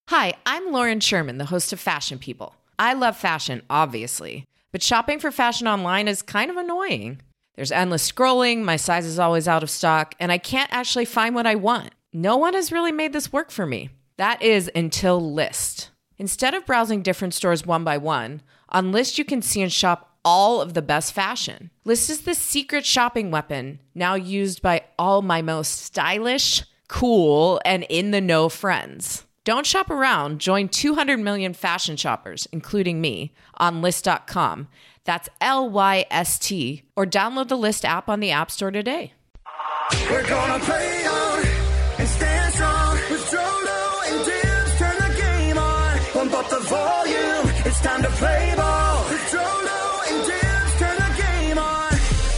Hi, I'm Lauren Sherman, the host of Fashion People. I love fashion, obviously, but shopping for fashion online is kind of annoying. There's endless scrolling, my size is always out of stock, and I can't actually find what I want. No one has really made this work for me. That is until Lyst. Instead of browsing different stores one by one, on Lyst you can see and shop all of the best fashion. Lyst is the secret shopping weapon, now used by all my most stylish, cool, and in-the-know friends. Don't shop around. Join 200 million fashion shoppers, including me, on Lyst.com. That's Lyst, or download the Lyst app on the App Store today. We're gonna play on and stand strong. With Strollo and Dibs, turn the game on. Pump up the volume, it's time to play ball. With Strollo and Dibs, turn the game on.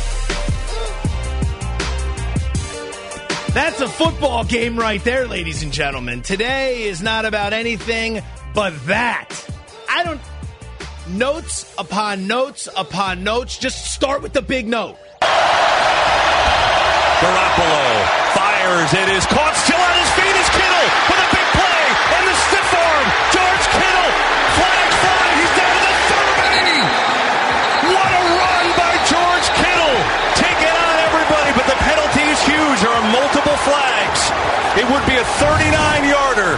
That's a football game right there, ladies and gentlemen. Today is not about anything but that. Notes upon notes upon notes. Just start with the big note. Garoppolo fires. It is caught. Still on his feet is Kittle with a big play. And the stiff arm. George Kittle. Flag fly. He's down to the 30. What a run by George Kittle. Taking on everybody, but the penalty is huge. There are multiple flags. It would be a 39-yarder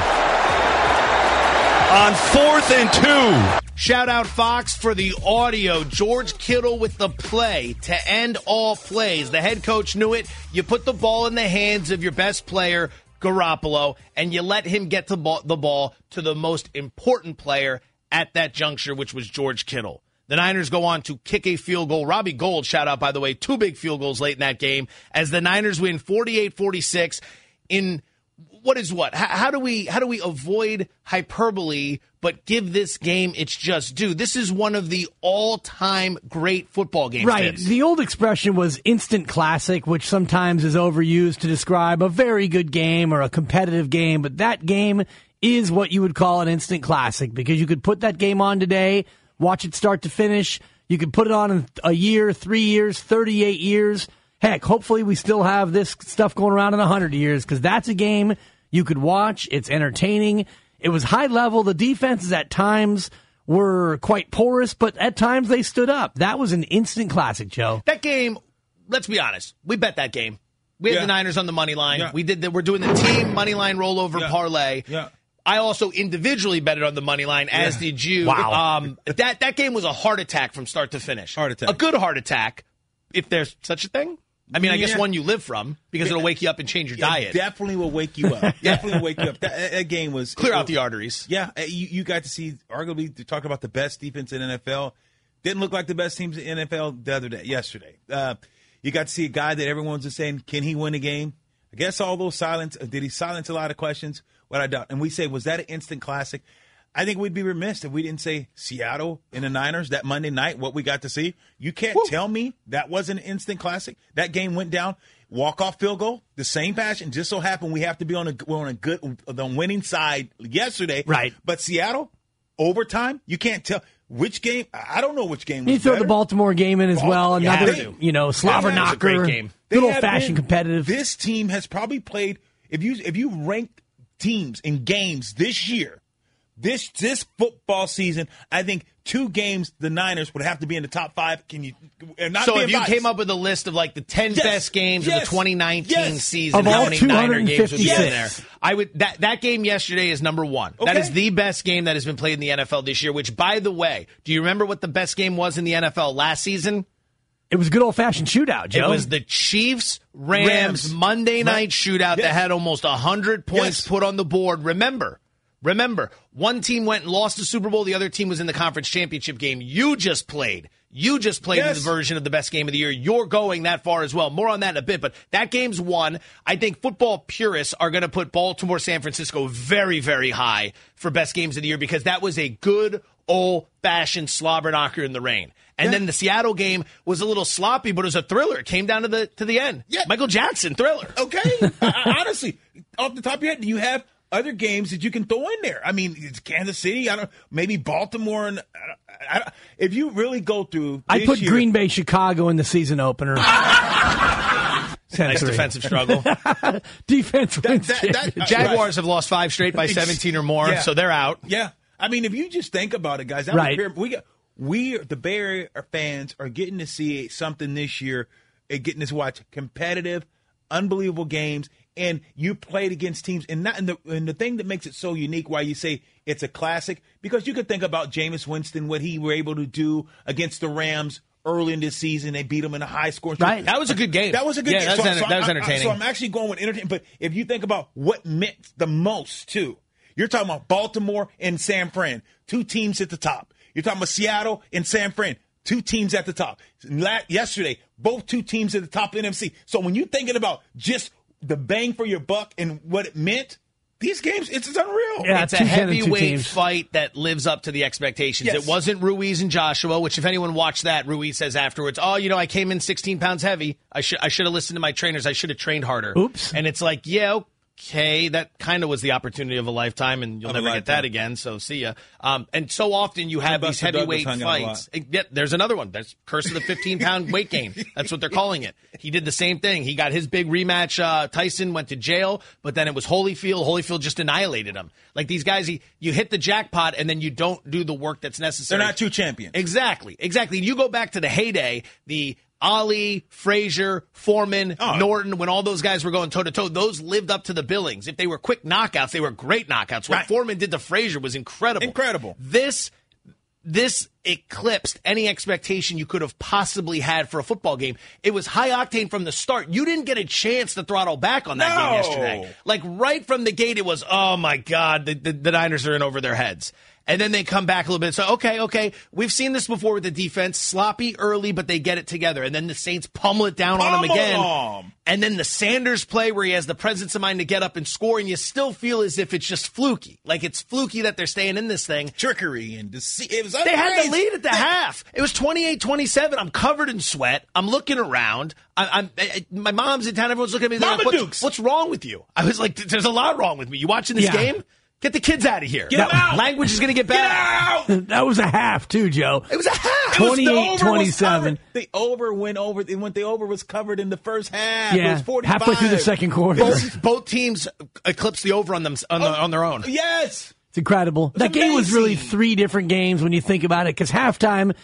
on 4th and 2. Shout out Fox for the audio. George Kittle with the play to end all plays. The head coach knew it. You put the ball in the hands of your best player, Garoppolo, and you let him get the ball to the most important player at that juncture, which was George Kittle. The Niners go on to kick a field goal. Robbie Gould, shout out, by the way, 2 big field goals late in that game as the Niners win 48-46 in what? How do we avoid hyperbole but give this game its just due? This is one of the all-time great football games. Right. Tips. The old expression was instant classic, which sometimes is overused to describe a very good game or a competitive game, but that game is what you would call an instant classic because you could put that game on today, watch it start to finish. You could put it on in a year, 3 years, 38 years. Heck, hopefully we still have this stuff going around in 100 years because that's a game you could watch. It's entertaining. It was high level. The defenses at times were quite porous, but at times they stood up. That was an instant classic, Joe. That game, let's be honest, we bet that game. We had the Niners on the money line. Yeah. We're doing the team money line rollover parlay. Yeah. I also individually betted on the money line, as did you. Wow. That game was a heart attack from start to finish. Heart attack. A good heart attack, if there's such a thing. I mean, I guess one you live from because it'll wake you up and change your diet. Definitely will wake you up. Definitely will wake you up. That game was Clear out the arteries. Yeah, you got to see arguably to talk about the best defense in NFL. Didn't look like the best teams in NFL yesterday. You got to see a guy that everyone's just saying, can he win a game? I guess all those did he silence a lot of questions? What I doubt. And we say, was that an instant classic? I think we'd be remiss if we didn't say Seattle and the Niners that Monday night, what we got to see. You can't tell me that wasn't an instant classic. That game went down, walk-off field goal, the same passion. Just so happened we have to be on the winning side yesterday. Right. But Seattle, overtime, you can't tell. Which game? I don't know which game was You throw better. the Baltimore game in as well. Another, slobber That was a knocker. great game. Good old-fashioned competitive. This team has probably played, if you rank teams in games this year, this football season, I think 2 games the Niners would have to be in the top 5. Can you? So if you came up with a list of like the 10 best games of the 2019 season, Of all how many Niner games would be in 256. there? I would that game yesterday is number 1. Okay. That is the best game that has been played in the NFL this year. Which, by the way, do you remember what the best game was in the NFL last season? It was a good old-fashioned shootout, Joe. It was the Chiefs-Rams Monday night shootout that had almost 100 points put on the board. Remember, one team went and lost the Super Bowl. The other team was in the conference championship game. You just played in the version of the best game of the year. You're going that far as well. More on that in a bit, but that game's won. I think football purists are going to put Baltimore, San Francisco very, very high for best games of the year because that was a good old-fashioned slobber knocker in the rain. And then the Seattle game was a little sloppy, but it was a thriller. It came down to the end. Yeah. Michael Jackson, thriller. Okay. Honestly, off the top of your head, do you have other games that you can throw in there? I mean, it's Kansas City. Maybe Baltimore. And if you really go through, I put Green Bay, Chicago in the season opener. Nice defensive struggle. Defense wins. Jaguars have lost 5 straight by 17 or more, so they're out. Yeah. I mean, if you just think about it, guys, we the Bay Area fans are getting to see something this year, getting to watch competitive, unbelievable games, and you played against teams, and the thing that makes it so unique, why you say it's a classic, because you could think about Jameis Winston, what he were able to do against the Rams early in this season. They beat them in a high score. Right. That was a good game. That was a good game. That was entertaining. So I'm actually going with entertaining. But if you think about what meant the most, too, you're talking about Baltimore and San Fran, 2 teams at the top. You're talking about Seattle and San Fran, 2 teams at the top. Yesterday, both 2 teams at the top of the NFC. So when you're thinking about just the bang for your buck and what it meant, these games, it's unreal. Yeah, it's a heavyweight fight that lives up to the expectations. Yes. It wasn't Ruiz and Joshua, which if anyone watched that, Ruiz says afterwards, I came in 16 pounds heavy. I should have listened to my trainers. I should have trained harder. Oops. And it's like, okay, that kind of was the opportunity of a lifetime, and you'll never get that again, so see ya. And so often you have these heavyweight fights. There's another one. There's curse of the 15-pound weight gain. That's what they're calling it. He did the same thing. He got his big rematch. Tyson went to jail, but then it was Holyfield. Holyfield just annihilated him. Like these guys, you hit the jackpot, and then you don't do the work that's necessary. They're not 2 champions. Exactly. You go back to the heyday, the Ali, Frazier, Foreman, Norton, when all those guys were going toe-to-toe, those lived up to the billings. If they were quick knockouts, they were great knockouts. What Foreman did to Frazier was incredible. Incredible. This eclipsed any expectation you could have possibly had for a football game. It was high octane from the start. You didn't get a chance to throttle back on that game yesterday. Like right from the gate, it was, oh my God, the Niners are in over their heads. And then they come back a little bit. So, okay. We've seen this before with the defense. Sloppy early, but they get it together. And then the Saints pummel it down on them again. And then the Sanders play where he has the presence of mind to get up and score, and you still feel as if it's just fluky. Like it's fluky that they're staying in this thing. Trickery and deceit. It was They had the lead at the half. It was 28-27. I'm covered in sweat. I'm looking around. My mom's in town. Everyone's looking at me. They're like, what's wrong with you? I was like, there's a lot wrong with me. You watching this game? Get the kids out of here. Get them out. Language is going to get bad. Get out. That was a half, too, Joe. It was a half. 28-27. The over went over. The over was covered in the first half. Yeah, it was 45. halfway through the second quarter. Both teams eclipsed the over on them on their own. Yes. It's incredible. That game was really 3 different games when you think about it, because halftime,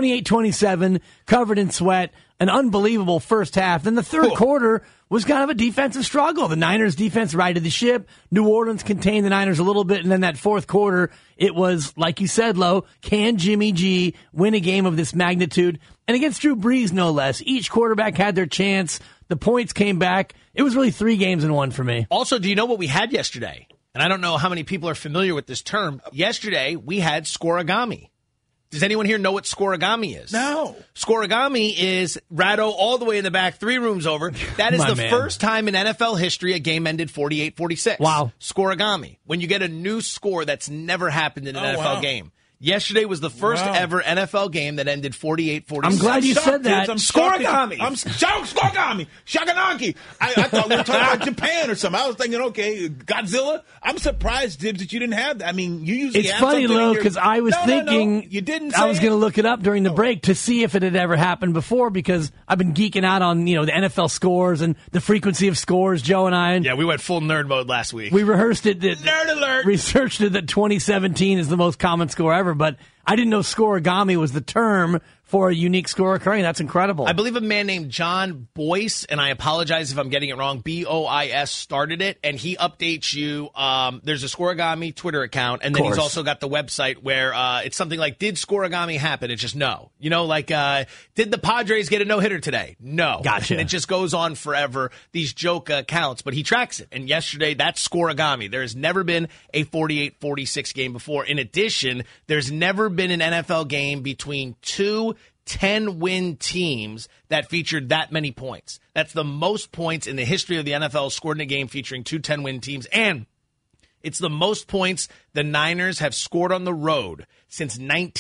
28-27, covered in sweat, an unbelievable first half. Then the third quarter was kind of a defensive struggle. The Niners defense righted the ship. New Orleans contained the Niners a little bit. And then that fourth quarter, it was, like you said, Lo, can Jimmy G win a game of this magnitude? And against Drew Brees, no less. Each quarterback had their chance. The points came back. It was really 3 games in 1 for me. Also, do you know what we had yesterday? And I don't know how many people are familiar with this term. Yesterday, we had scoregami. Does anyone here know what scoregami is? No. Scoregami is Ratto all the way in the back, 3 rooms over. That is the first time in NFL history a game ended 48-46. Wow. Scoregami. When you get a new score that's never happened in an NFL game. Yesterday was the first ever NFL game that ended 48-46. I'm glad you said that. Scoregami. Scoregami. Shaganaki. I thought we were talking about Japan or something. I was thinking, okay, Godzilla. I'm surprised, Dibs, that you didn't have that. I mean, you usually it's have funny, something. Lo, because I was thinking you didn't I was going to look it up during the break to see if it had ever happened before, because I've been geeking out on the NFL scores and the frequency of scores, Joe and I. Yeah, we went full nerd mode last week. We rehearsed it. Nerd alert. Researched it that 2017 is the most common score ever, but I didn't know scoregami was the term for a unique score occurring. That's incredible. I believe a man named John Boyce, and I apologize if I'm getting it wrong, B-O-I-S, started it, and he updates you. There's a Scoregami Twitter account, and then he's also got the website where it's something like, did Scoregami happen? It's just no. Did the Padres get a no-hitter today? No. Gotcha. And it just goes on forever, these joke accounts, but he tracks it. And yesterday, that's Scoregami. There has never been a 48-46 game before. In addition, there's never been an NFL game between 2 10-win teams that featured that many points. That's the most points in the history of the NFL scored in a game featuring 2 10-win teams. And it's the most points the Niners have scored on the road since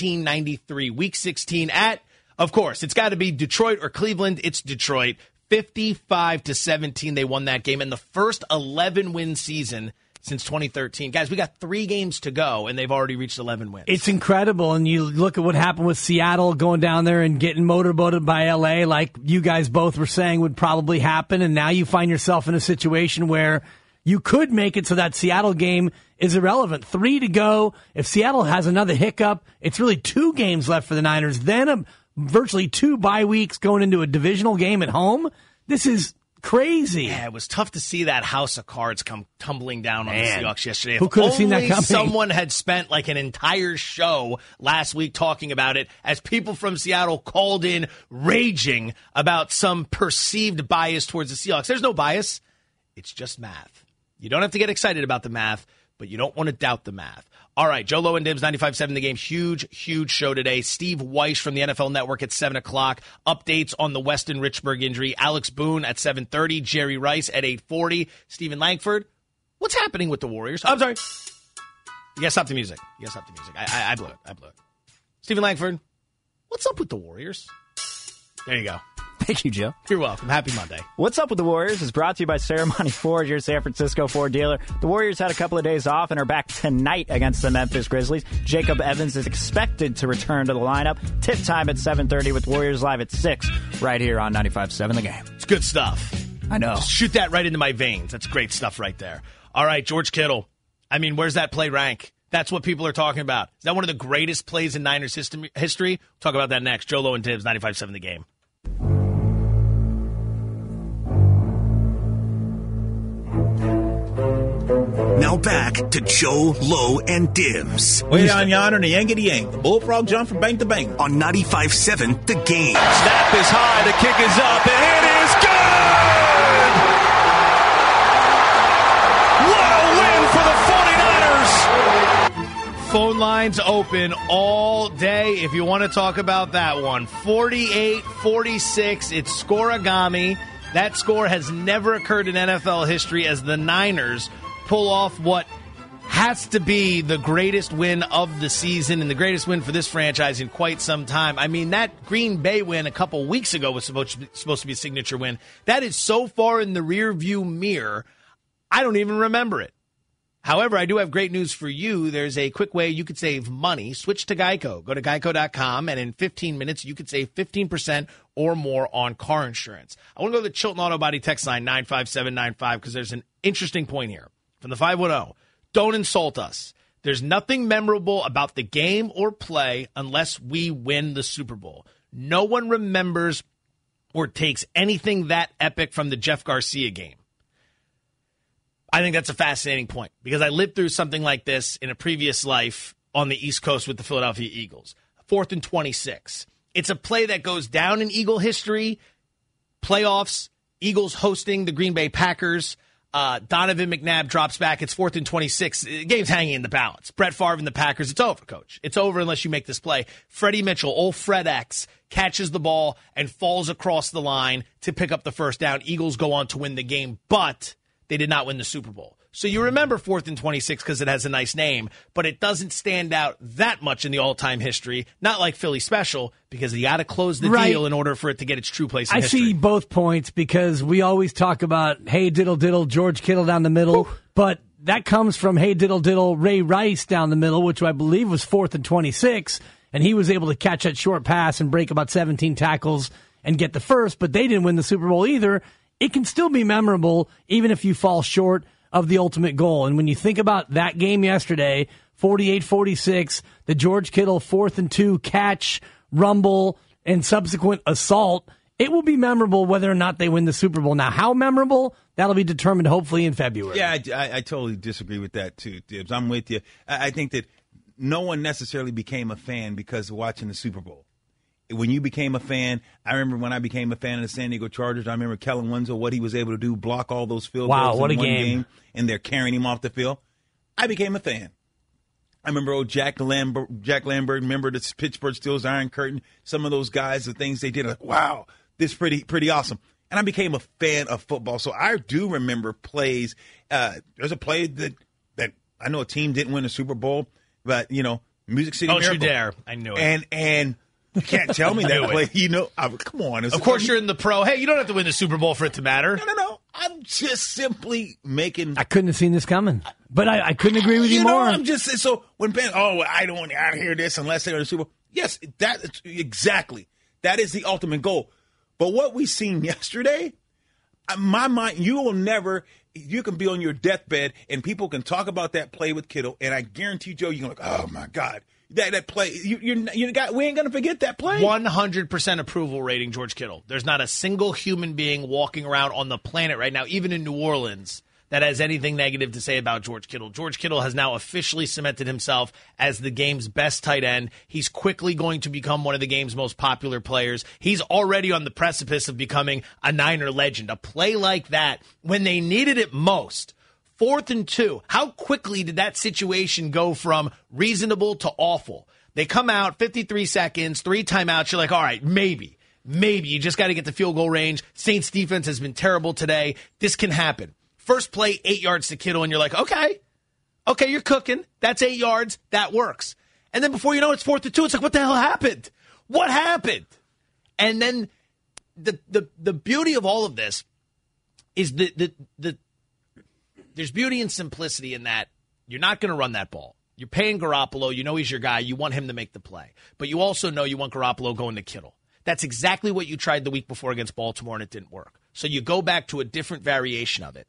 1993, Week 16 at, of course, it's got to be Detroit or Cleveland. It's Detroit. 55-17, they won that game. And the first 11-win season since 2013. Guys, we got 3 games to go, and they've already reached 11 wins. It's incredible, and you look at what happened with Seattle going down there and getting motorboated by L.A., like you guys both were saying would probably happen, and now you find yourself in a situation where you could make it so that Seattle game is irrelevant. 3 to go. If Seattle has another hiccup, it's really 2 games left for the Niners, then virtually 2 bye weeks going into a divisional game at home. This is crazy. Yeah, it was tough to see that house of cards come tumbling down on the Seahawks yesterday. Who could have seen that coming? Someone had spent like an entire show last week talking about it as people from Seattle called in raging about some perceived bias towards the Seahawks. There's no bias. It's just math. You don't have to get excited about the math, but you don't want to doubt the math. All right, Joe Low and Dibs, 95.7 The Game. Huge show today. Steve Weish from the NFL Network at 7 o'clock. Updates on the Weston Richburg injury. Alex Boone at 7:30. Jerry Rice at 8:40. Stephen Langford, what's happening with the Warriors? I'm sorry. You gotta stop the music. I blew it. Stephen Langford, what's up with the Warriors? There you go. Thank you, Joe. You're welcome. Happy Monday. What's Up with the Warriors is brought to you by Ceremony Ford, your San Francisco Ford dealer. The Warriors had a couple of days off and are back tonight against the Memphis Grizzlies. Jacob Evans is expected to return to the lineup. Tip time at 7:30 with Warriors Live at 6 right here on 95.7 The Game. It's good stuff. I know. Just shoot that right into my veins. That's great stuff right there. All right, George Kittle. I mean, where's that play rank? That's what people are talking about. Is that one of the greatest plays in Niners history? We'll talk about that next. Joe Low and Tibbs, 95.7 The Game. Now back to Joe Low and Dibs. Way down yonder, the yankety yank. The bullfrog jump from bank to bank. On 95.7 The Game. Snap is high, the kick is up, and it is good! What a win for the 49ers! Phone lines open all day if you want to talk about that one. 48-46, it's scoregami. That score has never occurred in NFL history as the Niners pull off what has to be the greatest win of the season and the greatest win for this franchise in quite some time. I mean, that Green Bay win a couple weeks ago was supposed to be a signature win. That is so far in the rearview mirror, I don't even remember it. However, I do have great news for you. There's a quick way you could save money. Switch to Geico. Go to geico.com, and in 15 minutes, you could save 15% or more on car insurance. I want to go to the Chilton Auto Body text line 95795 because there's an interesting point here. From the 510, don't insult us. There's nothing memorable about the game or play unless we win the Super Bowl. No one remembers or takes anything that epic from the Jeff Garcia game. I think that's a fascinating point because I lived through something like this in a previous life on the East Coast with the Philadelphia Eagles. 4th and 26. It's a play that goes down in Eagle history. Playoffs, Eagles hosting the Green Bay Packers. Donovan McNabb drops back. It's 4th and 26. The game's hanging in the balance. Brett Favre and the Packers. It's over, coach. It's over unless you make this play. Freddie Mitchell, old Fred X, catches the ball and falls across the line to pick up the first down. Eagles go on to win the game, but they did not win the Super Bowl. So you remember 4th and 26 because it has a nice name, but it doesn't stand out that much in the all-time history. Not like Philly Special, because you got to close the deal in order for it to get its true place in history. I see both points because we always talk about, hey, diddle diddle, George Kittle down the middle, but that comes from, hey, diddle diddle, Ray Rice down the middle, which I believe was 4th and 26, and he was able to catch that short pass and break about 17 tackles and get the first, but they didn't win the Super Bowl either. It can still be memorable even if you fall short of the ultimate goal. And when you think about that game yesterday, 48-46, the George Kittle 4th and 2 catch, rumble, and subsequent assault, it will be memorable whether or not they win the Super Bowl. Now, how memorable? That'll be determined hopefully in February. Yeah, I totally disagree with that too, Dibs. I'm with you. I think that no one necessarily became a fan because of watching the Super Bowl. When you became a fan, I remember when I became a fan of the San Diego Chargers, I remember Kellen Winslow, what he was able to do, block all those field goals what in a one game. and they're carrying him off the field. I became a fan. I remember old Jack Lambert, remember the Pittsburgh Steelers Iron Curtain, some of those guys, the things they did, like, wow, this is pretty awesome. And I became a fan of football. So I do remember plays. There's a play that I know a team didn't win a Super Bowl, but, Music City Miracle. Don't you dare. I knew it. And You can't tell me that play. Come on. Of course, you're in the pro. Hey, you don't have to win the Super Bowl for it to matter. No. I'm just simply making. I couldn't have seen this coming, but I couldn't agree with you more. I'm just so when Ben. I don't want to hear this unless they're in the Super Bowl. Yes, exactly. That is the ultimate goal. But what we seen yesterday, my mind, you can be on your deathbed and people can talk about that play with Kittle, and I guarantee, Joe, you're like, oh my God, that play, we ain't gonna forget that play. 100% approval rating, George Kittle. There's not a single human being walking around on the planet right now, even in New Orleans, that has anything negative to say about George Kittle. George Kittle has now officially cemented himself as the game's best tight end. He's quickly going to become one of the game's most popular players. He's already on the precipice of becoming a Niner legend. A play like that, when they needed it most, 4th and 2, how quickly did that situation go from reasonable to awful? They come out, 53 seconds, 3 timeouts. You're like, all right, maybe. You just got to get the field goal range. Saints defense has been terrible today. This can happen. First play, 8 yards to Kittle, and you're like, okay, you're cooking. That's 8 yards. That works. And then before you know it, it's 4th and 2. It's like, what the hell happened? What happened? And then the beauty of all of this is there's beauty and simplicity in that you're not going to run that ball. You're paying Garoppolo. You know he's your guy. You want him to make the play. But you also know you want Garoppolo going to Kittle. That's exactly what you tried the week before against Baltimore, and it didn't work. So you go back to a different variation of it.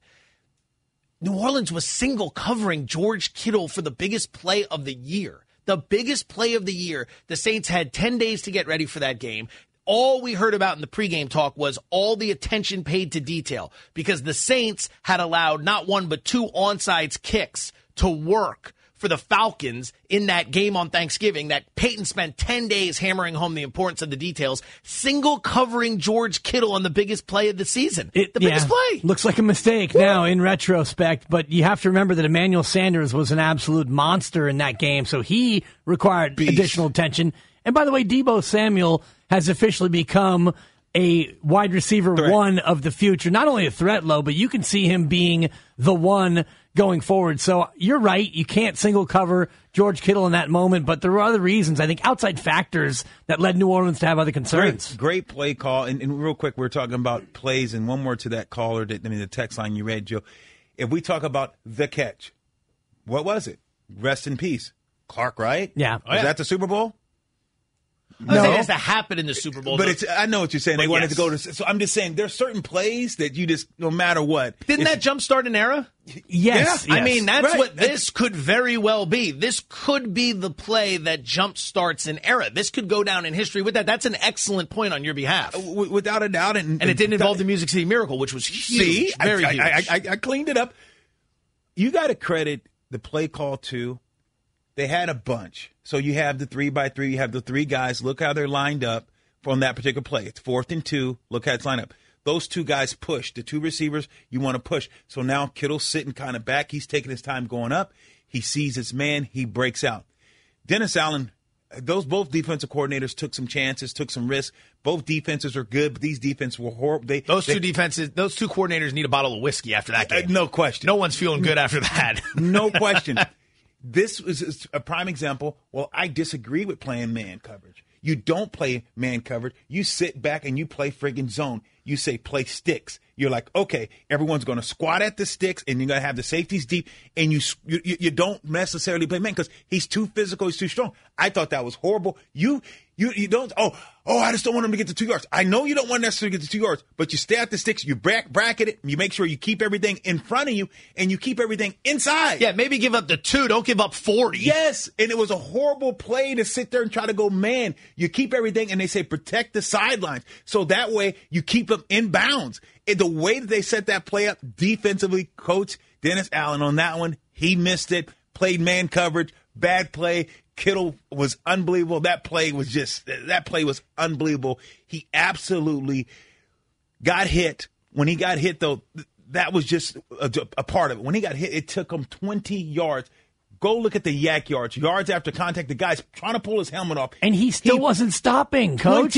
New Orleans was single covering George Kittle for the biggest play of the year. The biggest play of the year. The Saints had 10 days to get ready for that game. All we heard about in the pregame talk was all the attention paid to detail because the Saints had allowed not 1 but 2 onside kicks to work for the Falcons in that game on Thanksgiving that Peyton spent 10 days hammering home the importance of the details, single covering George Kittle on the biggest play of the season. The biggest play. Looks like a mistake now in retrospect, but you have to remember that Emmanuel Sanders was an absolute monster in that game, so he required additional attention. And by the way, Deebo Samuel has officially become a wide receiver one of the future. Not only a threat, Lo, but you can see him being the one going forward. So you're right. You can't single cover George Kittle in that moment, but there were other reasons, I think, outside factors that led New Orleans to have other concerns. Great play call. And real quick, we're talking about plays, and one more to that caller, the text line you read, Joe. If we talk about the catch, what was it? Rest in peace. Clark, right? Yeah. Was that the Super Bowl? No, it has to happen in the Super Bowl. But I know what you're saying. They wanted to go to. So I'm just saying, there's certain plays that you just, no matter what. Didn't that jumpstart an era? Yes. I mean, that's what this could very well be. This could be the play that jumpstarts an era. This could go down in history with that. That's an excellent point on your behalf. Without a doubt. And it didn't involve the Music City Miracle, which was huge. Very huge. I cleaned it up. You got to credit the play call, too. They had a bunch. So you have the 3x3. You have the 3 guys. Look how they're lined up from that particular play. It's 4th and 2. Look how it's lined up. Those 2 guys push. The 2 receivers, you want to push. So now Kittle's sitting kind of back. He's taking his time going up. He sees his man. He breaks out. Dennis Allen, both defensive coordinators took some chances, took some risks. Both defenses are good, but these defenses were horrible. Those two coordinators need a bottle of whiskey after that game. No question. No one's feeling good after that. No question. This is a prime example. Well, I disagree with playing man coverage. You don't play man coverage. You sit back and you play friggin' zone. You say play sticks. You're like, okay, everyone's going to squat at the sticks, and you're going to have the safeties deep, and you don't necessarily play man because he's too physical, he's too strong. I thought that was horrible. You don't, I just don't want him to get to 2 yards. I know you don't want to necessarily get to 2 yards, but you stay at the sticks, you bracket it, and you make sure you keep everything in front of you, and you keep everything inside. Yeah, maybe give up the 2, don't give up 40. Yes, and it was a horrible play to sit there and try to go man. You keep everything, and they say protect the sidelines, so that way you keep them in bounds. And the way that they set that play up defensively, Coach Dennis Allen on that one, he missed it, played man coverage, bad play. Kittle was unbelievable. That play was unbelievable. He absolutely got hit. When he got hit, though, that was just a part of it. When he got hit, it took him 20 yards. Go look at the yak yards. Yards after contact, the guy's trying to pull his helmet off. And he still wasn't stopping, Coach.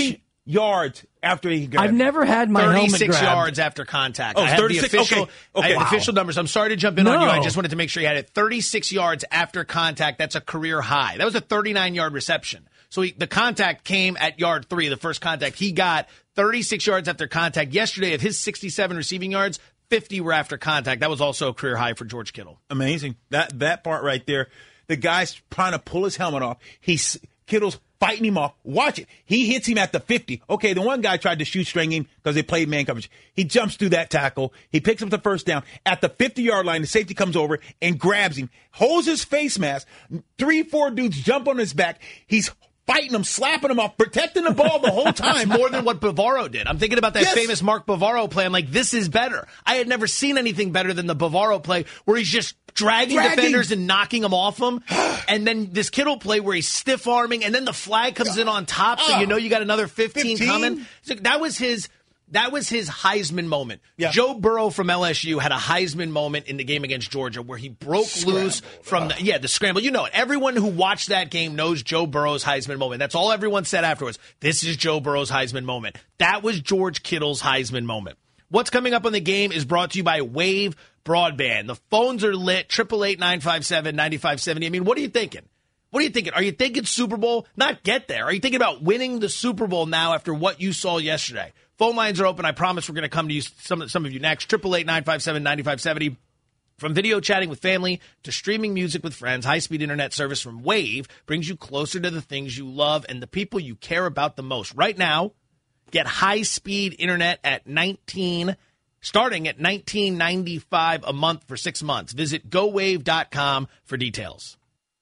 yards after he grabbed I've never had my helmet 36 grabbed. yards after contact. Oh, I have 36? the official, Okay. I have Wow. the official numbers. I'm sorry to jump in on you. I No. just wanted to make sure you had it. 36 yards after contact. That's a career high. That was a 39-yard reception. So the contact came at yard 3, the first contact. He got 36 yards after contact. Yesterday, of his 67 receiving yards, 50 were after contact. That was also a career high for George Kittle. Amazing. That part right there. The guy's trying to pull his helmet off. Kittle's fighting him off. Watch it. He hits him at the 50. Okay, the one guy tried to shoestring him because they played man coverage. He jumps through that tackle. He picks up the first down. At the 50-yard line, the safety comes over and grabs him, holds his face mask. 3-4 dudes jump on his back. He's fighting him, slapping him off, protecting the ball the whole time. More than what Bavaro did. I'm thinking about that Yes. famous Mark Bavaro play. I'm like, this is better. I had never seen anything better than the Bavaro play where he's just dragging defenders and knocking them off them. And then this Kittle play where he's stiff arming and then the flag comes in on top. So you know you got another 15 coming. So that was his Heisman moment. Yeah. Joe Burrow from LSU had a Heisman moment in the game against Georgia where he broke loose from the scramble. You know it. Everyone who watched that game knows Joe Burrow's Heisman moment. That's all everyone said afterwards. This is Joe Burrow's Heisman moment. That was George Kittle's Heisman moment. What's coming up on the game is brought to you by Wave Broadband. The phones are lit. 888-957-9570. I mean, what are you thinking? What are you thinking? Are you thinking Super Bowl? Not get there. Are you thinking about winning the Super Bowl now after what you saw yesterday? Phone lines are open. I promise we're going to come to you, some of you next. 888-957-9570. From video chatting with family to streaming music with friends, high-speed internet service from Wave brings you closer to the things you love and the people you care about the most. Right now, get high-speed internet at starting at $19.95 a month for 6 months. Visit GoWave.com for details.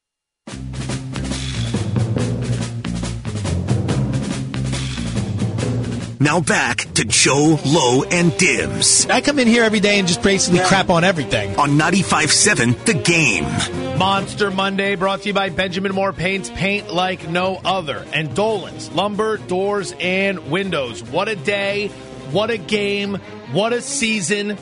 Now back to Joe, Lowe, and Dibs I come in here every day and just basically crap on everything. on 95.7 The Game. Monster Monday brought to you by Benjamin Moore Paints, paint like no other. And Dolan's Lumber, Doors, and Windows. What a day, what a game, what a season.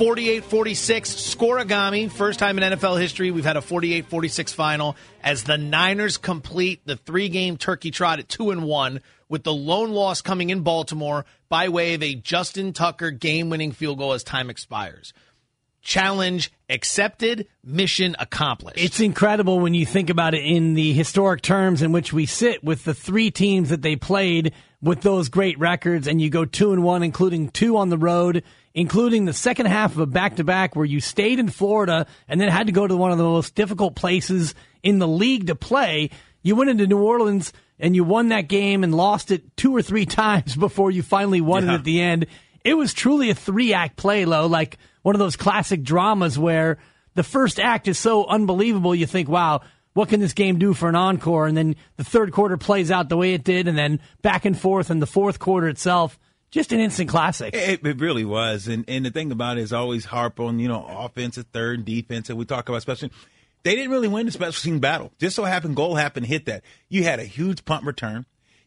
48-46, Scorigami. First time in NFL history we've had a 48-46 final as the Niners complete the 3-game turkey trot at 2-1 with the lone loss coming in Baltimore by way of a Justin Tucker game-winning field goal as time expires. Challenge accepted, mission accomplished. It's incredible when you think about it in the historic terms in which we sit with the 3 teams that they played with those great records, and you go 2-1, including 2 on the road, including the second half of a back-to-back where you stayed in Florida and then had to go to one of the most difficult places in the league to play. You went into New Orleans and you won that game and lost it 2 or 3 times before you finally won it at the end. It was truly a 3-act play, Lo, like one of those classic dramas where the first act is so unbelievable you think, wow, what can this game do for an encore? And then the third quarter plays out the way it did, and then back and forth in the fourth quarter itself. Just an instant classic. It really was. And the thing about it is always harp on, offensive, third, defensive. We talk about special. They didn't really win the special team battle. Just so happened, goal happened, hit that. You had a huge punt return.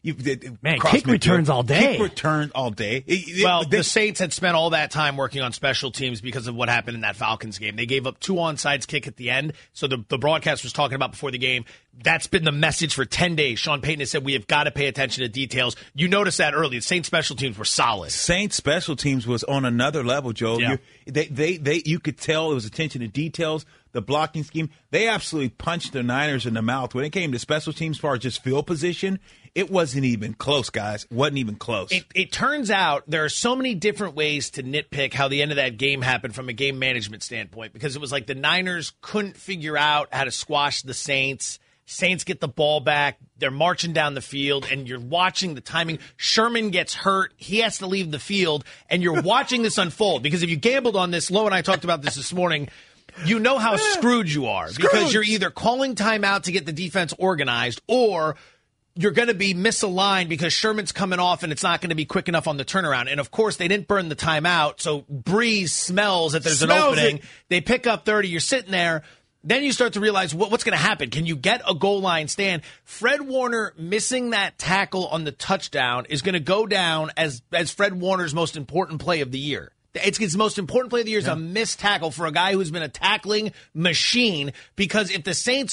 Kick returns all day. Kick return all day. The Saints had spent all that time working on special teams because of what happened in that Falcons game. They gave up 2 onside kick at the end. So the broadcast was talking about before the game. That's been the message for 10 days. Sean Payton has said we have got to pay attention to details. You noticed that early. The Saints special teams were solid. Saints special teams was on another level, Joe. Yeah. You could tell it was attention to details. The blocking scheme, they absolutely punched the Niners in the mouth. When it came to special teams, as far as just field position, it wasn't even close, guys. Wasn't even close. It turns out there are so many different ways to nitpick how the end of that game happened from a game management standpoint, because it was like the Niners couldn't figure out how to squash the Saints. Saints get the ball back. They're marching down the field, and you're watching the timing. Sherman gets hurt. He has to leave the field, and you're watching this unfold. Because if you gambled on this, Lo and I talked about this morning, you know how screwed you are. Because you're either calling timeout to get the defense organized, or you're going to be misaligned because Sherman's coming off and it's not going to be quick enough on the turnaround. And, of course, they didn't burn the timeout, so Breeze smells that there's an opening. They pick up 30. You're sitting there. Then you start to realize what's going to happen. Can you get a goal line stand? Fred Warner missing that tackle on the touchdown is going to go down as Fred Warner's most important play of the year. It's his most important play of the year is a missed tackle for a guy who's been a tackling machine, because if the Saints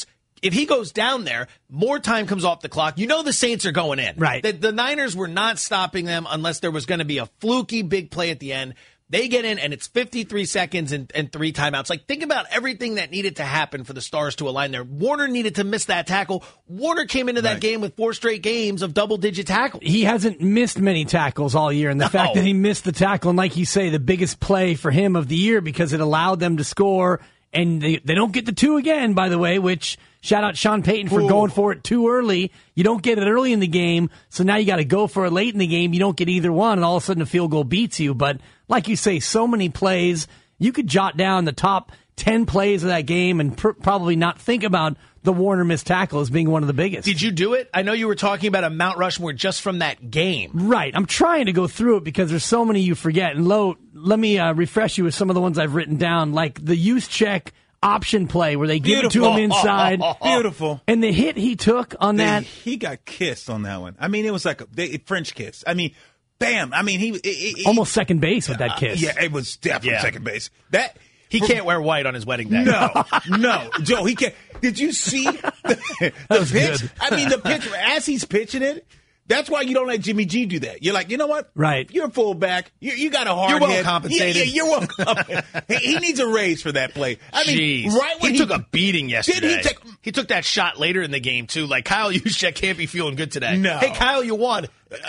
if he goes down there, more time comes off the clock. You know the Saints are going in. Right. The Niners were not stopping them unless there was going to be a fluky big play at the end. They get in, and it's 53 seconds and 3 timeouts. Like, think about everything that needed to happen for the Stars to align there. Warner needed to miss that tackle. Warner came into that game with 4 straight games of double-digit tackles. He hasn't missed many tackles all year, and the fact that he missed the tackle, and like you say, the biggest play for him of the year because it allowed them to score, and they don't get the 2 again, by the way, which shout out Sean Payton for going for it too early. You don't get it early in the game, so now you got to go for it late in the game. You don't get either one, and all of a sudden a field goal beats you. But like you say, so many plays. You could jot down the top 10 plays of that game and probably not think about the Warner missed tackle as being one of the biggest. Did you do it? I know you were talking about a Mount Rushmore just from that game. Right. I'm trying to go through it because there's so many you forget. And let me refresh you with some of the ones I've written down, like the use check option play where they give it to him inside. Beautiful. And the hit he took on that. He got kissed on that one. I mean, it was like a French kiss. I mean, bam. I mean, he almost second base with that kiss. Yeah, it was definitely second base. That He can't wear white on his wedding day. No, Joe, he can't. Did you see the pitch? Good. I mean, the pitch, as he's pitching it, that's why you don't let Jimmy G do that. You're like, you know what? Right. You're a fullback. You got a hard You're well head. compensated. Yeah, you're well compensated. he needs a raise for that play. I mean, Jeez. right when he took a beating yesterday. Did he took that shot later in the game, too. Like, Kyle Juszczyk can't be feeling good today. No. Hey, Kyle, you won.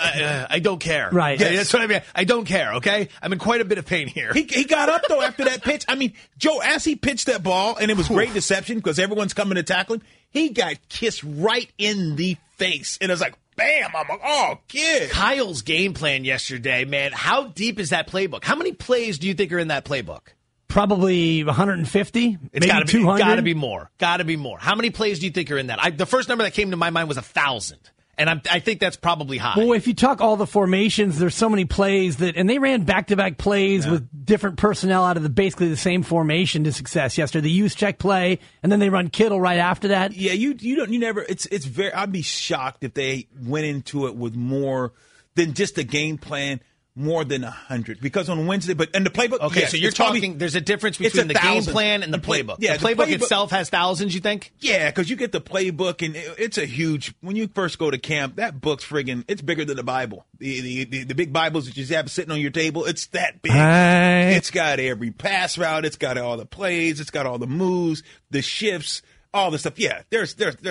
I don't care. Right. Yeah, Yes. that's what I mean. I don't care, okay? I'm in quite a bit of pain here. He got up, though, after that pitch. I mean, Joe, as he pitched that ball, and it was great deception because everyone's coming to tackle him, he got kissed right in the face. And it was like, bam, I'm like, oh, kid. Kyle's game plan yesterday, man, how deep is that playbook? How many plays do you think are in that playbook? Probably 150, It's maybe 200. Got to be more. Got to be more. How many plays do you think are in that? The first number that came to my mind was 1,000. And I think that's probably high. Well, if you talk all the formations, there's so many plays and they ran back-to-back plays with different personnel out of basically the same formation to success yesterday. The use check play, and then they run Kittle right after that. Yeah, you never. It's very. I'd be shocked if they went into it with more than just a game plan. More than 100 because on Wednesday, and the playbook. Okay, yes, so you're talking. There's a difference between the game plan and the playbook. Yeah, the playbook itself has thousands. You think? Yeah, because you get the playbook, and it's a huge. When you first go to camp, that book's friggin'. It's bigger than the Bible. The big Bibles that you have sitting on your table. It's that big. It's got every pass route. It's got all the plays. It's got all the moves, the shifts. All the stuff, yeah. There's.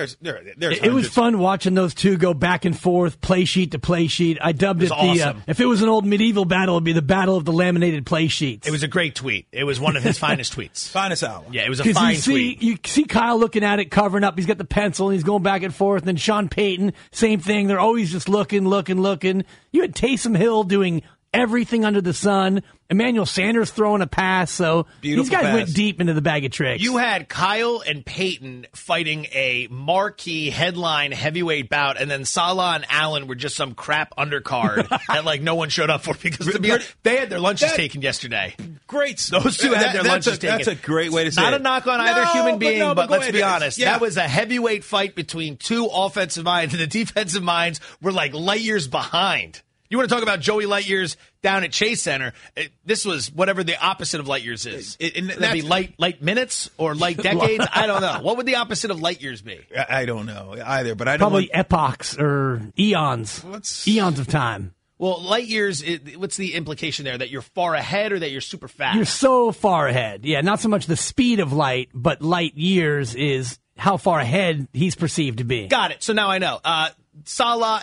It was fun watching those two go back and forth, play sheet to play sheet. I dubbed it awesome. If it was an old medieval battle, it'd be the battle of the laminated play sheets. It was a great tweet. It was one of his finest tweets. Finest hour. Yeah, it was a fine tweet. You see Kyle looking at it, covering up. He's got the pencil, and he's going back and forth. And then Sean Payton, same thing. They're always just looking. You had Taysom Hill doing everything under the sun. Emmanuel Sanders throwing a pass. So these guys went deep into the bag of tricks. You had Kyle and Peyton fighting a marquee headline heavyweight bout, and then Salah and Allen were just some crap undercard that no one showed up for because they had their lunches taken yesterday. Great. Those two had their lunches taken. That's a great way to say it. Not a knock on either human being, but let's be honest. Yeah. That was a heavyweight fight between two offensive minds, and the defensive minds were like light years behind. You want to talk about Joey Light Years down at Chase Center? This was whatever the opposite of light years is. That'd be light minutes or light decades. I don't know. What would the opposite of light years be? I don't know either. But I don't probably epochs or eons. Eons of time. Well, light years. What's the implication there? That you're far ahead or that you're super fast? You're so far ahead. Yeah, not so much the speed of light, but light years is how far ahead he's perceived to be. Got it. So now I know. Salah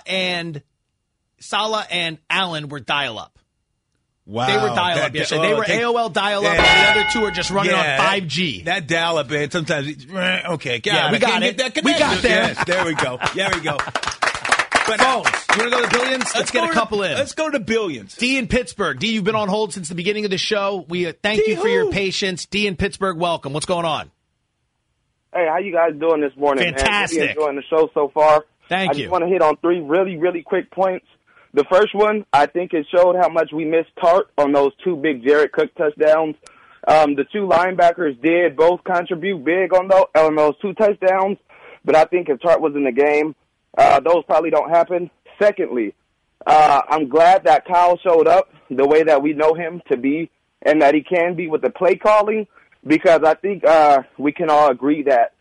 and Allen were dial-up. Wow. They were dial-up yesterday. They were AOL dial-up, and the other two are just running on 5G. That dial-up, man, sometimes, okay. We got it. We got there. Yes, there we go. But phones. You want to go to billions? Let's get a couple in. Let's go to billions. D in Pittsburgh. D, you've been on hold since the beginning of the show. We thank you for your patience. D in Pittsburgh, welcome. What's going on? Hey, how you guys doing this morning? Fantastic. Man? Really enjoying the show so far. Thank I you. just want to hit on 3 really, really quick points. The first one, I think it showed how much we missed Tart on those 2 big Jared Cook touchdowns. The 2 linebackers did both contribute big on those 2 touchdowns, but I think if Tart was in the game, those probably don't happen. Secondly, I'm glad that Kyle showed up the way that we know him to be and that he can be with the play calling, because I think we can all agree that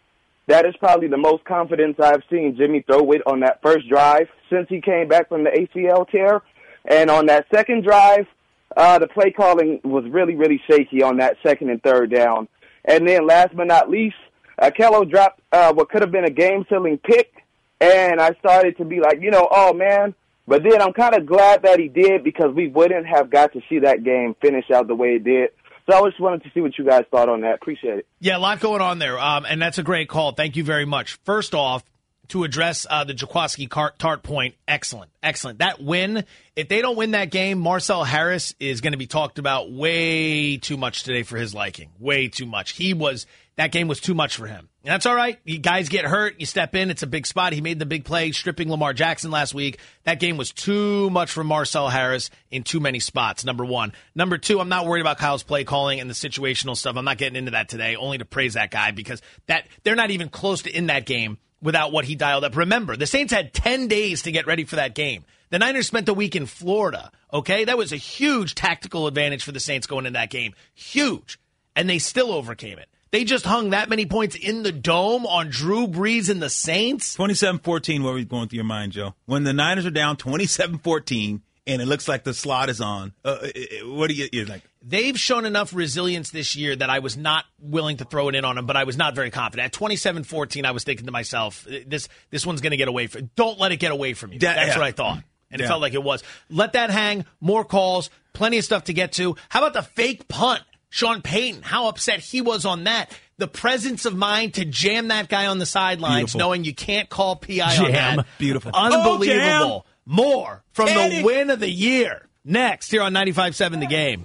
that is probably the most confidence I've seen Jimmy throw with on that first drive since he came back from the ACL tear. And on that second drive, the play calling was really, really shaky on that second and third down. And then last but not least, Kello dropped what could have been a game-sealing pick, and I started to be like, oh, man. But then I'm kind of glad that he did because we wouldn't have got to see that game finish out the way it did. So I just wanted to see what you guys thought on that. Appreciate it. Yeah, a lot going on there, and that's a great call. Thank you very much. First off, to address the Jaquiski Tartt point, excellent. That win, if they don't win that game, Marcel Harris is going to be talked about way too much today for his liking. Way too much. That game was too much for him. And that's all right. You guys get hurt. You step in. It's a big spot. He made the big play, stripping Lamar Jackson last week. That game was too much for Marcel Harris in too many spots, number one. Number two, I'm not worried about Kyle's play calling and the situational stuff. I'm not getting into that today, only to praise that guy because they're not even close to in that game without what he dialed up. Remember, the Saints had 10 days to get ready for that game. The Niners spent the week in Florida, okay? That was a huge tactical advantage for the Saints going into that game. Huge. And they still overcame it. They just hung that many points in the dome on Drew Brees and the Saints. 27-14, what was going through your mind, Joe? When the Niners are down 27-14 and it looks like the slot is on, what do you like? They've shown enough resilience this year that I was not willing to throw it in on them, but I was not very confident. At 27-14, I was thinking to myself, this one's going to get away from. Don't let it get away from you. That's what I thought. And it felt like it was. Let that hang. More calls. Plenty of stuff to get to. How about the fake punt? Sean Payton, how upset he was on that. The presence of mind to jam that guy on the sidelines, knowing you can't call PI on that. Beautiful. Unbelievable. More from the win of the year. Next, here on 95.7 The Game.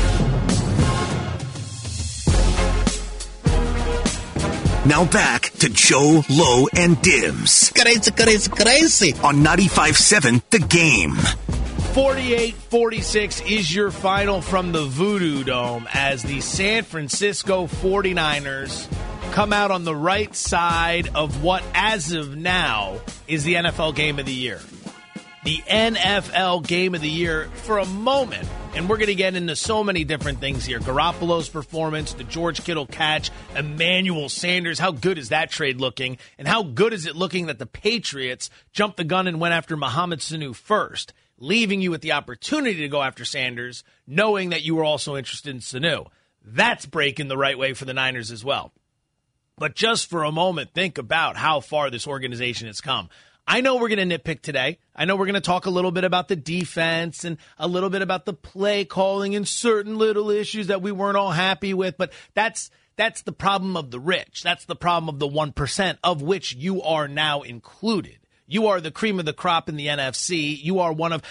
Now back to Joe, Lowe, and Dibs. Crazy. On 95.7 The Game. 48-46 is your final from the Voodoo Dome as the San Francisco 49ers come out on the right side of what, as of now, is the NFL Game of the Year. The NFL Game of the Year for a moment, and we're going to get into so many different things here. Garoppolo's performance, the George Kittle catch, Emmanuel Sanders, how good is that trade looking? And how good is it looking that the Patriots jumped the gun and went after Mohamed Sanu first, leaving you with the opportunity to go after Sanders, knowing that you were also interested in Sanu. That's breaking the right way for the Niners as well. But just for a moment, think about how far this organization has come. I know we're going to nitpick today. I know we're going to talk a little bit about the defense and a little bit about the play calling and certain little issues that we weren't all happy with, but that's the problem of the rich. That's the problem of the 1%, of which you are now included. You are the cream of the crop in the NFC. You are one of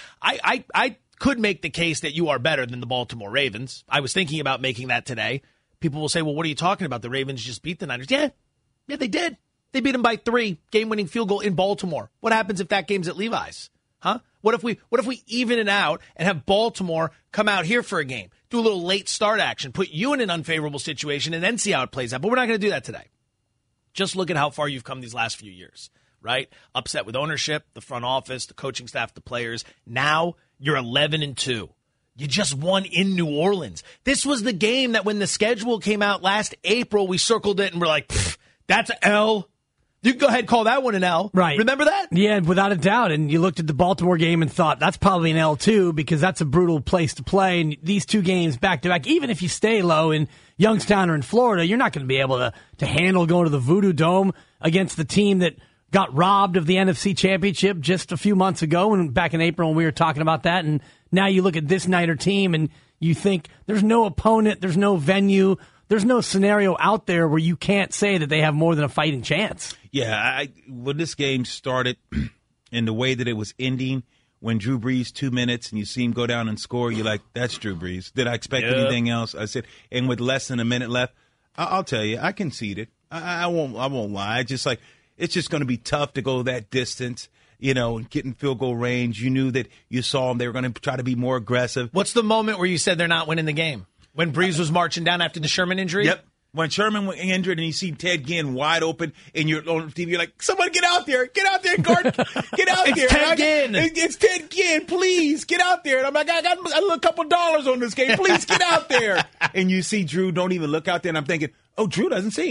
I could make the case that you are better than the Baltimore Ravens. I was thinking about making that today. People will say, well, what are you talking about? The Ravens just beat the Niners. Yeah, they did. They beat them by 3, game-winning field goal in Baltimore. What happens if that game's at Levi's? Huh? What if we even it out and have Baltimore come out here for a game, do a little late start action, put you in an unfavorable situation, and then see how it plays out? But we're not going to do that today. Just look at how far you've come these last few years. Right? Upset with ownership, the front office, the coaching staff, the players. Now you're 11-2. You just won in New Orleans. This was the game that when the schedule came out last April, we circled it and we're like, that's an L. You can go ahead and call that one an L. Right. Remember that? Yeah, without a doubt. And you looked at the Baltimore game and thought, that's probably an L too, because that's a brutal place to play. And these two games back to back, even if you stay low in Youngstown or in Florida, you're not going to be able to handle going to the Voodoo Dome against the team that got robbed of the NFC Championship just a few months ago, and back in April when we were talking about that. And now you look at this Niner team and you think there's no opponent, there's no venue, there's no scenario out there where you can't say that they have more than a fighting chance. Yeah, when this game started and the way that it was ending, when Drew Brees 2 minutes and you see him go down and score, you're like, that's Drew Brees. Did I expect anything else? I said, and with less than a minute left, I'll tell you, I conceded. I won't lie. It's just going to be tough to go that distance, and get in field goal range. You knew that you saw them. They were going to try to be more aggressive. What's the moment where you said they're not winning the game? When Brees was marching down after the Sherman injury? Yep. When Sherman was injured and you see Ted Ginn wide open and you're on TV, you're like, someone get out there. Get out there, guard. Get out there. Ted Ginn. It's Ted Ginn. Please, get out there. And I'm like, I got a couple dollars on this game. Please get out there. And you see Drew don't even look out there. And I'm thinking, oh, Drew doesn't see him.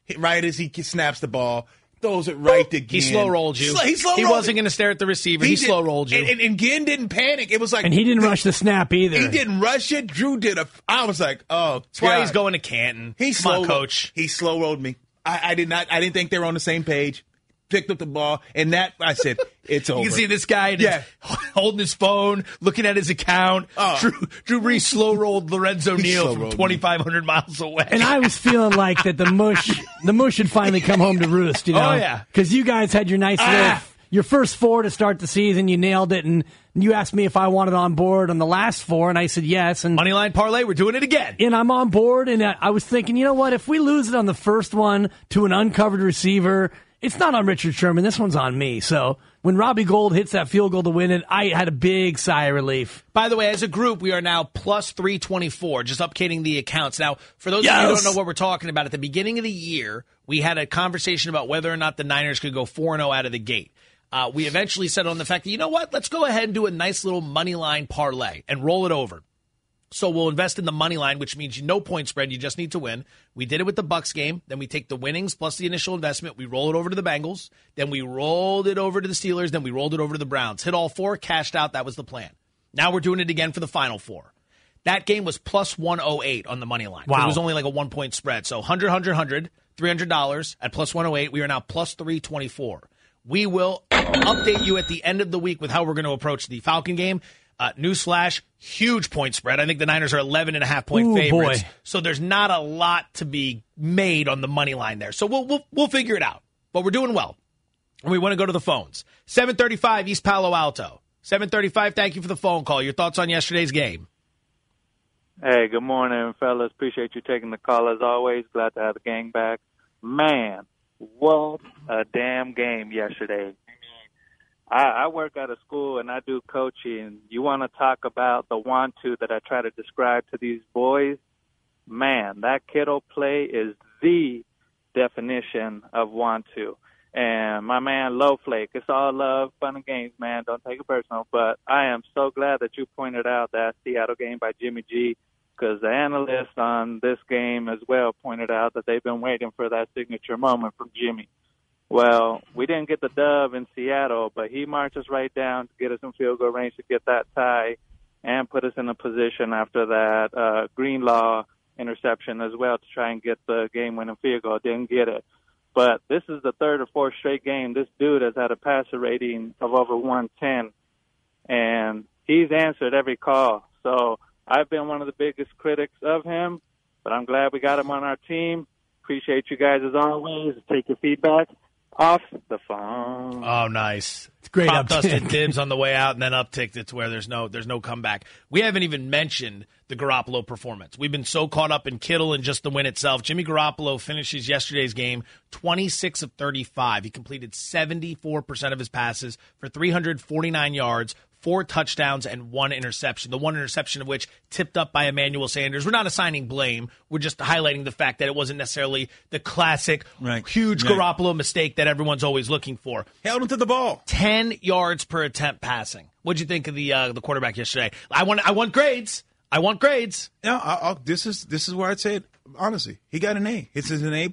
right as he snaps the ball, throws it right to Ginn. He slow rolled you. He wasn't going to stare at the receiver. He slow rolled you. And Ginn didn't panic. It was like, and he didn't rush the snap either. He didn't rush it. Drew did I was like, oh, that's why he's going to Canton. Come on, coach. He slow rolled me. I didn't think they were on the same page. Picked up the ball, and that I said, it's over. You can see this guy holding his phone, looking at his account. Drew Brees slow rolled Lorenzo Neal from 2,500 miles away. And I was feeling like that the mush had finally come home to roost, you know? Oh, yeah. Because you guys had your nice your first 4 to start the season, you nailed it, and you asked me if I wanted on board on the last 4, and I said yes. And Moneyline parlay, we're doing it again. And I'm on board, and I was thinking, you know what, if we lose it on the first one to an uncovered receiver, it's not on Richard Sherman. This one's on me. So when Robbie Gould hits that field goal to win it, I had a big sigh of relief. By the way, as a group, we are now plus 324, just updating the accounts. Now, for those of you who don't know what we're talking about, at the beginning of the year, we had a conversation about whether or not the Niners could go 4-0 out of the gate. We eventually settled on the fact that, you know what, let's go ahead and do a nice little money line parlay and roll it over. So we'll invest in the money line, which means no point spread. You just need to win. We did it with the Bucs game. Then we take the winnings plus the initial investment. We roll it over to the Bengals. Then we rolled it over to the Steelers. Then we rolled it over to the Browns. Hit all 4, cashed out. That was the plan. Now we're doing it again for the final 4. That game was plus 108 on the money line. Wow. So it was only like a 1-point spread. So $100, $300 at plus 108. We are now plus 324. We will update you at the end of the week with how we're going to approach the Falcon game. Newsflash, huge point spread. I think the Niners are 11.5-point favorites. Boy. So there's not a lot to be made on the money line there. So we'll figure it out. But we're doing well. And we want to go to the phones. 735 East Palo Alto. 735, thank you for the phone call. Your thoughts on yesterday's game? Hey, good morning, fellas. Appreciate you taking the call as always. Glad to have the gang back. Man, what a damn game yesterday. I work at a school and I do coaching. You want to talk about the want-to that I try to describe to these boys? Man, that Kittle play is the definition of want-to. And my man, Low Flake, it's all love, fun and games, man. Don't take it personal. But I am so glad that you pointed out that Seattle game by Jimmy G, because the analysts on this game as well pointed out that they've been waiting for that signature moment from Jimmy. Well, we didn't get the dub in Seattle, but he marched us right down to get us in field goal range to get that tie and put us in a position after that Greenlaw interception as well to try and get the game-winning field goal. Didn't get it. But this is the 3rd or 4th straight game. This dude has had a passer rating of over 110, and he's answered every call. So I've been one of the biggest critics of him, but I'm glad we got him on our team. Appreciate you guys as always. Take your feedback off the phone. Oh, nice. It's great. Pop dusted Dibs on the way out and then upticked it to where there's no comeback. We haven't even mentioned the Garoppolo performance. We've been so caught up in Kittle and just the win itself. Jimmy Garoppolo finishes yesterday's game 26 of 35. He completed 74% of his passes for 349 yards, 4 touchdowns, and 1 interception. The 1 interception of which tipped up by Emmanuel Sanders. We're not assigning blame. We're just highlighting the fact that it wasn't necessarily the classic huge Garoppolo mistake that everyone's always looking for. Held him to the ball. 10 yards per attempt passing. What'd you think of the quarterback yesterday? I want grades. I want grades. No, this is where I'd say it. Honestly, he got an A. It's an A+.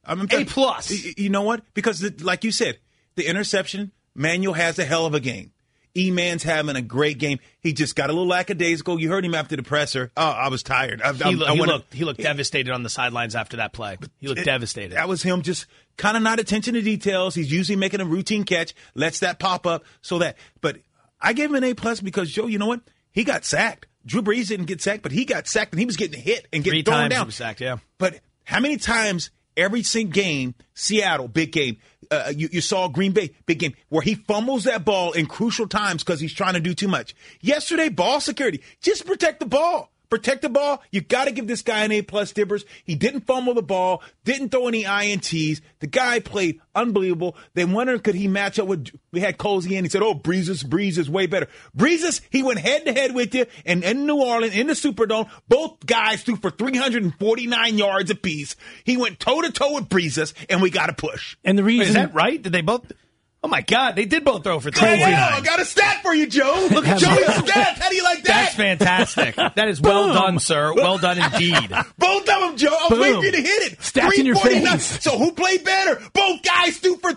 A+. You know what? Because like you said, the interception, Manuel has a hell of a game. E-Man's having a great game. He just got a little lackadaisical. You heard him after the presser. Oh, I was tired. He looked devastated on the sidelines after that play. He looked devastated. That was him just kind of not attention to details. He's usually making a routine catch, lets that pop up But I gave him an A+ because, Joe, you know what? He got sacked. Drew Brees didn't get sacked, but he got sacked, and he was getting hit and getting thrown down. 3 times he was sacked, yeah. But how many times every single game, Seattle, big game, you saw Green Bay, big game, where he fumbles that ball in crucial times because he's trying to do too much. Yesterday, ball security. Just protect the ball. Protect the ball. You got to give this guy an A+, Dibbers. He didn't fumble the ball, didn't throw any INTs. The guy played unbelievable. They wondered, could he match up with, we had Cozy in. He said, Breeze is way better. Breeze, he went head-to-head with you, and in New Orleans, in the Superdome, both guys threw for 349 yards apiece. He went toe-to-toe with Breeze, and we got to push. And the reason... Wait, is that right? Did they both... Oh, my God. They did both throw for Crazy. 39. I got a stat for you, Joe. Look at Joey's stats. How do you like that? That's fantastic. That is well done, sir. Well done indeed. Both of them, Joe. I was waiting for you to hit it. Stats in your 349. face. So who played better? Both guys threw for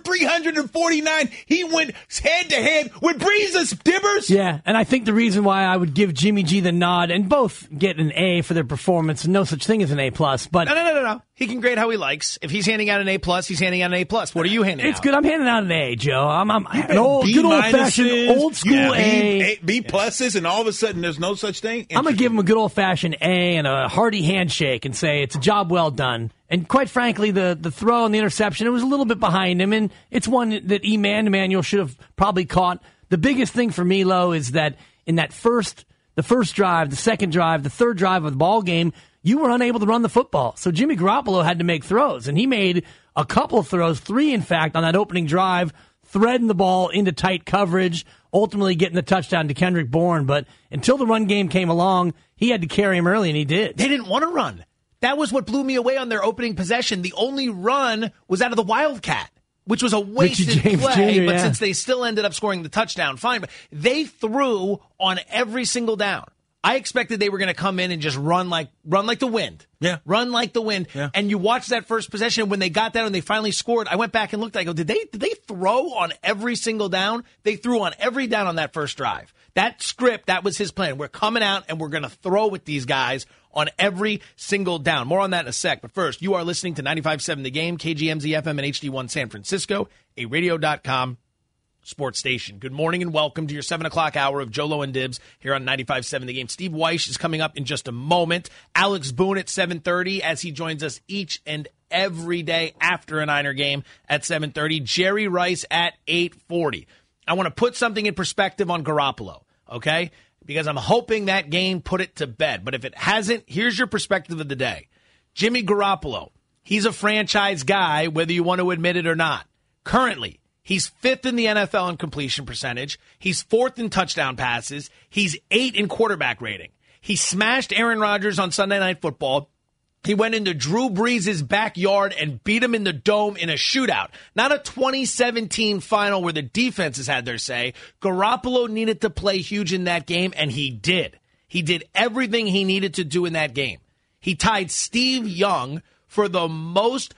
349. He went head-to-head with Breeze's Dibbers. Yeah, and I think the reason why I would give Jimmy G the nod, and both get an A for their performance, no such thing as an A+, but No. He can grade how he likes. If he's handing out an A+, he's handing out an A+. What are you handing out? it's good. I'm handing out an A, Joe. I'm an B good old-fashioned, minuses, old school A. B pluses, and all of a sudden there's no such thing. I'm going to give him a good old-fashioned A and a hearty handshake and say it's a job well done. And quite frankly, the throw and the interception, it was a little bit behind him, and it's one that Emmanuel should have probably caught. The biggest thing for me, Lo, is that in the first drive, the second drive, the third drive of the ball game, you were unable to run the football. So Jimmy Garoppolo had to make throws, and he made a couple of throws, 3 in fact, on that opening drive, threading the ball into tight coverage, ultimately getting the touchdown to Kendrick Bourne. But until the run game came along, he had to carry him early, and he did. They didn't want to run. That was what blew me away on their opening possession. The only run was out of the Wildcat, which was a wasted James play, Jr., but yeah. since they still ended up scoring the touchdown, fine. But they threw on every single down. I expected they were going to come in and just run like the wind. Yeah. Run like the wind. Yeah. And you watch that first possession, when they got that and they finally scored, I went back and looked. I go, did they throw on every single down? They threw on every down on that first drive. That script, that was his plan. We're coming out and we're going to throw with these guys on every single down. More on that in a sec. But first, you are listening to 95.7 The Game, KGMZ FM and HD1 San Francisco, a radio.com sports station. Good morning and welcome to your 7 o'clock hour of Jolo and Dibs here on 95.7 The Game. Steve Weish is coming up in just a moment. Alex Boone at 7:30 as he joins us each and every day after a Niner game at 7:30. Jerry Rice at 8:40. I want to put something in perspective on Garoppolo, okay? Because I'm hoping that game put it to bed. But if it hasn't, here's your perspective of the day. Jimmy Garoppolo, he's a franchise guy, whether you want to admit it or not. Currently, he's 5th in the NFL in completion percentage. He's 4th in touchdown passes. He's 8th in quarterback rating. He smashed Aaron Rodgers on Sunday Night Football. He went into Drew Brees' backyard and beat him in the dome in a shootout. Not a 2017 final where the defenses had their say. Garoppolo needed to play huge in that game, and he did. He did everything he needed to do in that game. He tied Steve Young for the most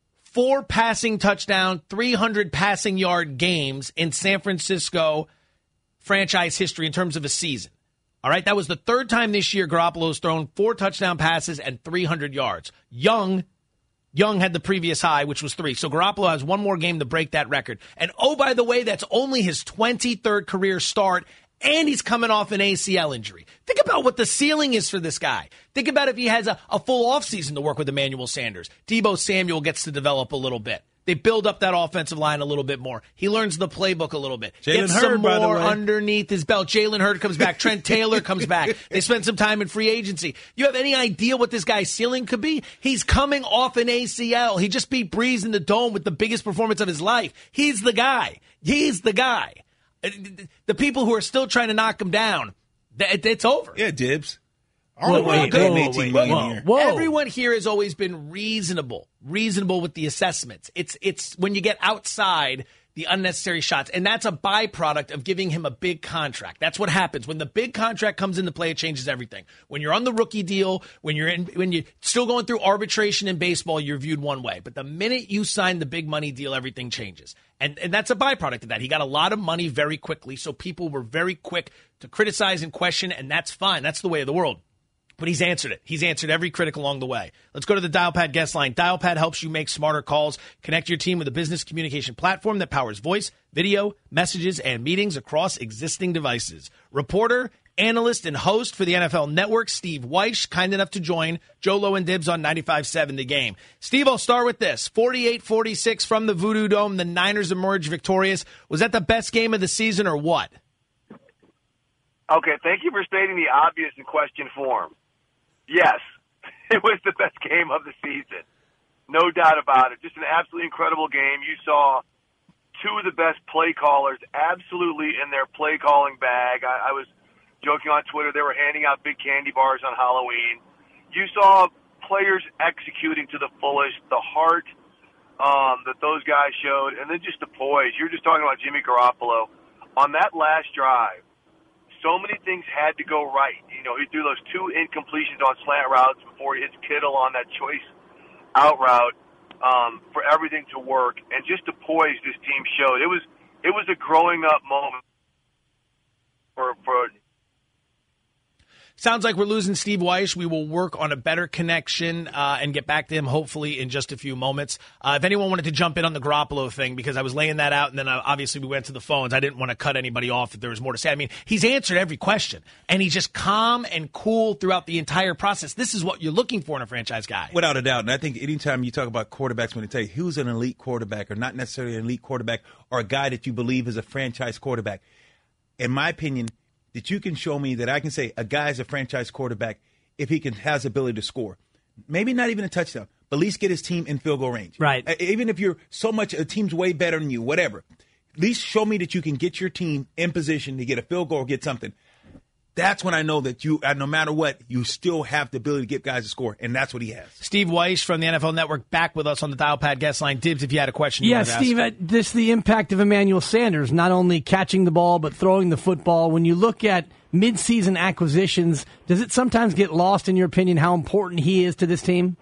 4 passing touchdown, 300 passing yard games in San Francisco franchise history in terms of a season. All right, that was the 3rd time this year Garoppolo's thrown 4 touchdown passes and 300 yards. Young had the previous high, which was 3. So Garoppolo has one more game to break that record. And oh, by the way, that's only his 23rd career start, and he's coming off an ACL injury. Think about what the ceiling is for this guy. Think about if he has a full offseason to work with Emmanuel Sanders. Deebo Samuel gets to develop a little bit. They build up that offensive line a little bit more. He learns the playbook a little bit. Gets some more underneath his belt. Jalen Hurd comes back. Trent Taylor comes back. They spend some time in free agency. You have any idea what this guy's ceiling could be? He's coming off an ACL. He just beat Brees in the dome with the biggest performance of his life. He's the guy. He's the guy. The people who are still trying to knock him down, it's over. Yeah, Dibs. Whoa. Everyone here has always been reasonable with the assessments. It's when you get outside the unnecessary shots, and that's a byproduct of giving him a big contract. That's what happens when the big contract comes into play. It changes everything. When you're on the rookie deal, when you're still going through arbitration in baseball, you're viewed one way. But the minute you sign the big money deal, everything changes, and that's a byproduct of that. He got a lot of money very quickly, so people were very quick to criticize and question, and that's fine. That's the way of the world. But he's answered it. He's answered every critic along the way. Let's go to the Dialpad guest line. Dialpad helps you make smarter calls. Connect your team with a business communication platform that powers voice, video, messages, and meetings across existing devices. Reporter, analyst, and host for the NFL Network, Steve Weish, kind enough to join Jolo and Dibs on 95.7 The Game. Steve, I'll start with this. 48-46 from the Voodoo Dome. The Niners emerge victorious. Was that the best game of the season or what? Okay, thank you for stating the obvious in question form. Yes, it was the best game of the season. No doubt about it. Just an absolutely incredible game. You saw 2 of the best play callers absolutely in their play calling bag. I was joking on Twitter. They were handing out big candy bars on Halloween. You saw players executing to the fullest. The heart that those guys showed, and then just the poise. You were just talking about Jimmy Garoppolo. On that last drive, so many things had to go right. You know, he threw those 2 incompletions on slant routes before he hits Kittle on that choice out route for everything to work, and just the poise this team showed. It was a growing up moment for Sounds like we're losing Steve Weish. We will work on a better connection and get back to him hopefully in just a few moments. If anyone wanted to jump in on the Garoppolo thing, because I was laying that out, and then obviously we went to the phones. I didn't want to cut anybody off if there was more to say. I mean, he's answered every question, and he's just calm and cool throughout the entire process. This is what you're looking for in a franchise guy. Without a doubt. And I think anytime you talk about quarterbacks, when they tell you who's an elite quarterback or not necessarily an elite quarterback or a guy that you believe is a franchise quarterback, in my opinion, that you can show me that I can say a guy's a franchise quarterback if he has the ability to score. Maybe not even a touchdown, but at least get his team in field goal range. Right. Even if you're so much, a team's way better than you, whatever. At least show me that you can get your team in position to get a field goal or get something. That's when I know that you, no matter what, you still have the ability to get guys to score, and that's what he has. Steve Weish from the NFL Network back with us on the Dial Pad Guest Line. Dibs, if you had a question. Yeah, Steve, this the impact of Emmanuel Sanders, not only catching the ball but throwing the football. When you look at mid-season acquisitions, does it sometimes get lost, in your opinion, how important he is to this team?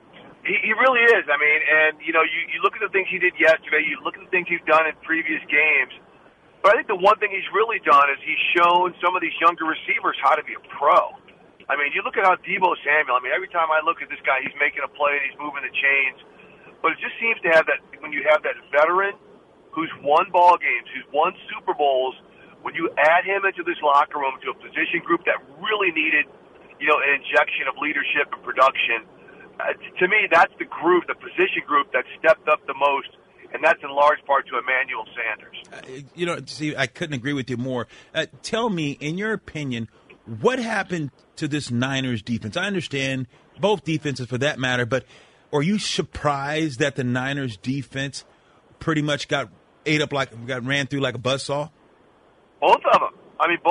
He really is. I mean, and, you know, you look at the things he did yesterday, you look at the things he's done in previous games, but I think the one thing he's really done is he's shown some of these younger receivers how to be a pro. I mean, you look at how Deebo Samuel, I mean, every time I look at this guy, he's making a play and he's moving the chains. But it just seems to have that, when you have that veteran who's won ball games, who's won Super Bowls, when you add him into this locker room to a position group that really needed, you know, an injection of leadership and production, to me, that's the group, the position group that stepped up the most. And that's in large part to Emmanuel Sanders. You know, see, I couldn't agree with you more. Tell me, in your opinion, what happened to this Niners defense? I understand both defenses for that matter, but are you surprised that the Niners defense pretty much got ran through like a buzzsaw? Both of them. I mean,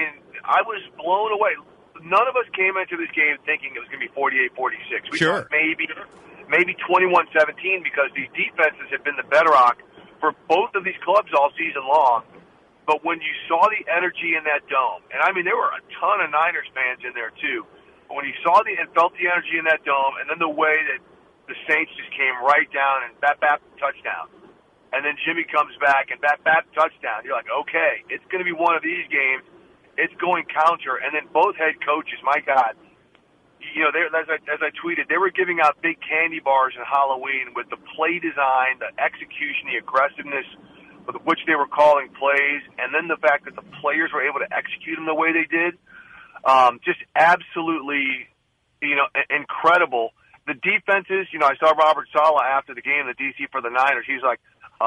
I was blown away. None of us came into this game thinking it was going to be 48-46. We thought maybe 21-17 because these defenses have been the bedrock for both of these clubs all season long. But when you saw the energy in that dome, and I mean there were a ton of Niners fans in there too, but when you saw and felt the energy in that dome, and then the way that the Saints just came right down and bap touchdown, and then Jimmy comes back and bap touchdown, you're like, okay, it's going to be one of these games. It's going counter, and then both head coaches, my God. You know, as I tweeted, they were giving out big candy bars in Halloween with the play design, the execution, the aggressiveness with which they were calling plays, and then the fact that the players were able to execute them the way they did. Just absolutely, you know, incredible. The defenses, you know, I saw Robert Saleh after the game, the DC for the Niners. He's like,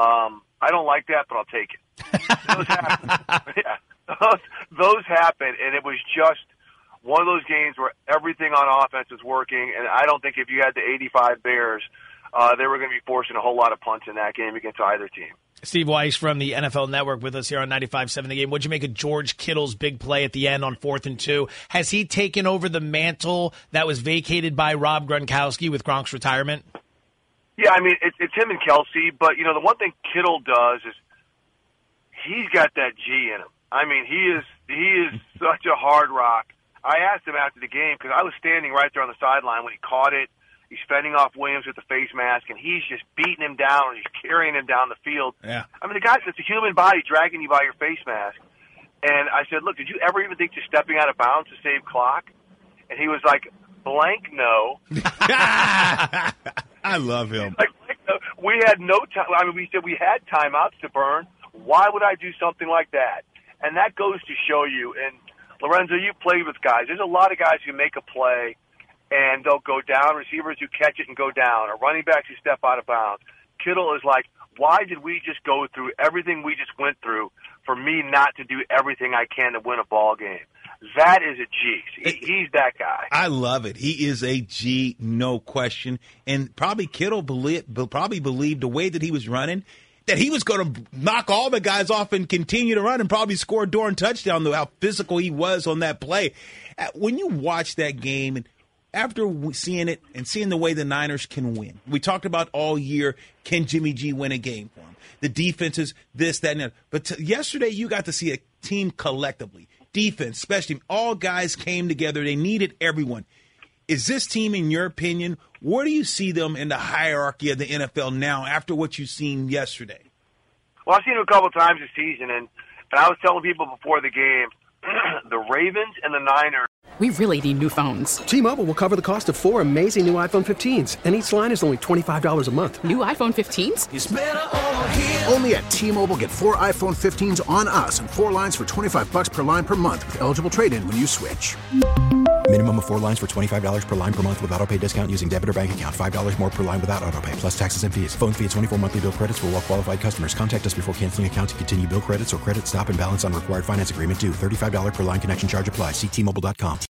I don't like that, but I'll take it. Those happen. Yeah, those happened, and it was just one of those games where everything on offense is working, and I don't think if you had the 85 Bears, they were going to be forcing a whole lot of punts in that game against either team. Steve Weish from the NFL Network with us here on 95.7 The Game. What'd you make of George Kittle's big play at the end on 4th and 2? Has he taken over the mantle that was vacated by Rob Gronkowski with Gronk's retirement? Yeah, I mean, it's him and Kelsey, but, you know, the one thing Kittle does is he's got that G in him. I mean, he is such a hard rock. I asked him after the game because I was standing right there on the sideline when he caught it. He's fending off Williams with the face mask, and he's just beating him down, and he's carrying him down the field. Yeah. I mean, the guy's it's a human body dragging you by your face mask. And I said, look, did you ever even think to stepping out of bounds to save clock? And he was like, blank no. I love him. Like, we had no time. I mean, we said we had timeouts to burn. Why would I do something like that? And that goes to show you, and Lorenzo, you played with guys. There's a lot of guys who make a play, and they'll go down, receivers who catch it and go down, or running backs who step out of bounds. Kittle is like, why did we just go through everything we just went through for me not to do everything I can to win a ball game? That is a G. He's that guy. I love it. He is a G, no question. And probably Kittle probably believed the way that he was running that he was going to knock all the guys off and continue to run and probably score a darn touchdown, though, how physical he was on that play. When you watch that game, after seeing it and seeing the way the Niners can win, we talked about all year, can Jimmy G win a game for him? The defenses, this, that, and that. But yesterday you got to see a team collectively. Defense, special team, all guys came together. They needed everyone. Is this team, in your opinion, where do you see them in the hierarchy of the NFL now after what you've seen yesterday? Well, I've seen them a couple times this season, and I was telling people before the game, the Ravens and the Niners. We really need new phones. T-Mobile will cover the cost of 4 amazing new iPhone 15s, and each line is only $25 a month. New iPhone 15s? It's better over here. Only at T-Mobile, get 4 iPhone 15s on us and 4 lines for $25 per line per month with eligible trade-in when you switch. Minimum of 4 lines for $25 per line per month with autopay discount using debit or bank account. $5 more per line without autopay, plus taxes and fees. Phone fee at 24 monthly bill credits for well-qualified customers. Contact us before canceling account to continue bill credits or credit stop and balance on required finance agreement due. $35 per line connection charge applies. See T-Mobile.com.